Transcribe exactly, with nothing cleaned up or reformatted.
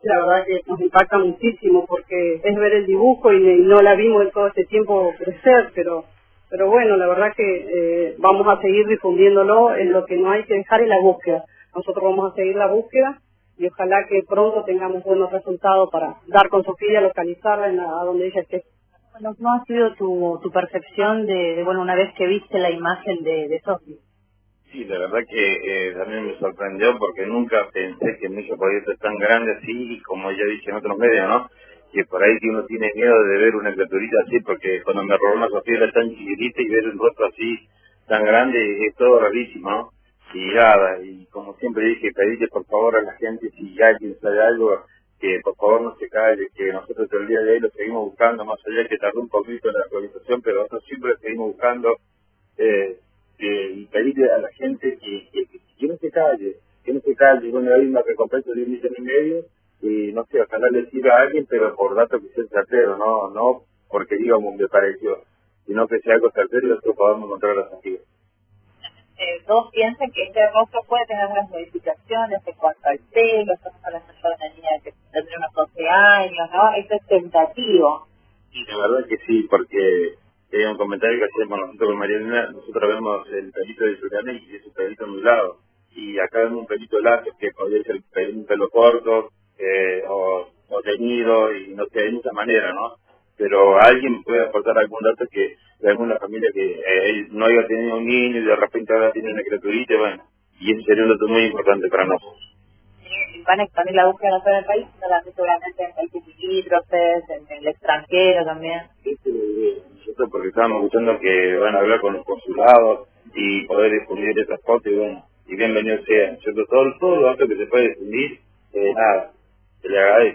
La verdad que nos impacta muchísimo porque es ver el dibujo y, y no la vimos en todo este tiempo crecer, pero pero bueno, la verdad que eh, vamos a seguir difundiéndolo. En lo que no hay que dejar es la búsqueda. Nosotros vamos a seguir la búsqueda y ojalá que pronto tengamos buenos resultados para dar con Sofía, localizarla en la, a donde ella esté. Bueno, ¿cómo ha sido tu, tu percepción de, de, bueno, una vez que viste la imagen de, de Sofía? Sí, la verdad que eh, también me sorprendió porque nunca pensé que México podía ser tan grande así, y como ya dije en otros medios, ¿no? Que por ahí que uno tiene miedo de ver una criaturita así, porque cuando me robó una Sofía era tan chiquitita y ver un rostro así tan grande es todo rarísimo, ¿no? Y nada, y como siempre dije, pedirle por favor a la gente, si alguien sabe algo, que por favor no se calle, que nosotros el día de hoy lo seguimos buscando, más allá que tardó un poquito en la actualización, pero nosotros siempre seguimos buscando. Eh, eh, y pedirle a la gente que, que, que, que no se calle, que no se calle. Bueno, hay una recompensa de un millón y medio y no sé, ojalá le sirva a alguien, pero por datos que sea certero, no no porque digamos me pareció, sino que sea algo certero y nosotros podamos encontrar las activas. Eh, todos piensan que este rostro puede tener unas modificaciones en cuanto al pelo, estamos hablando ya de una niña que tendría unos doce años, ¿no? Esto es tentativo. Y la verdad que sí, porque es un comentario que hacemos nosotros con Mariana, nosotros vemos el pelito de Juliana y es un pelito ondulado. Y acá vemos un pelito lacio que podría ser pel- un pelo corto eh, o, o teñido y no sé, de muchas maneras, ¿no? Pero alguien puede aportar algún dato que de alguna familia que eh, él no haya tenido un niño y de repente ahora tiene una criaturita, bueno, y ese sería un dato muy importante para nosotros. Eh, Van a expandir la búsqueda no solo en el país, sino también seguramente en países limítrofes, en, en el extranjero también. Este, nosotros porque estábamos escuchando que van a hablar con los consulados y poder difundir el transporte y bueno, y bienvenido sea, ¿cierto? Todo, todo lo alto que se puede difundir, eh, nada, se le agradece.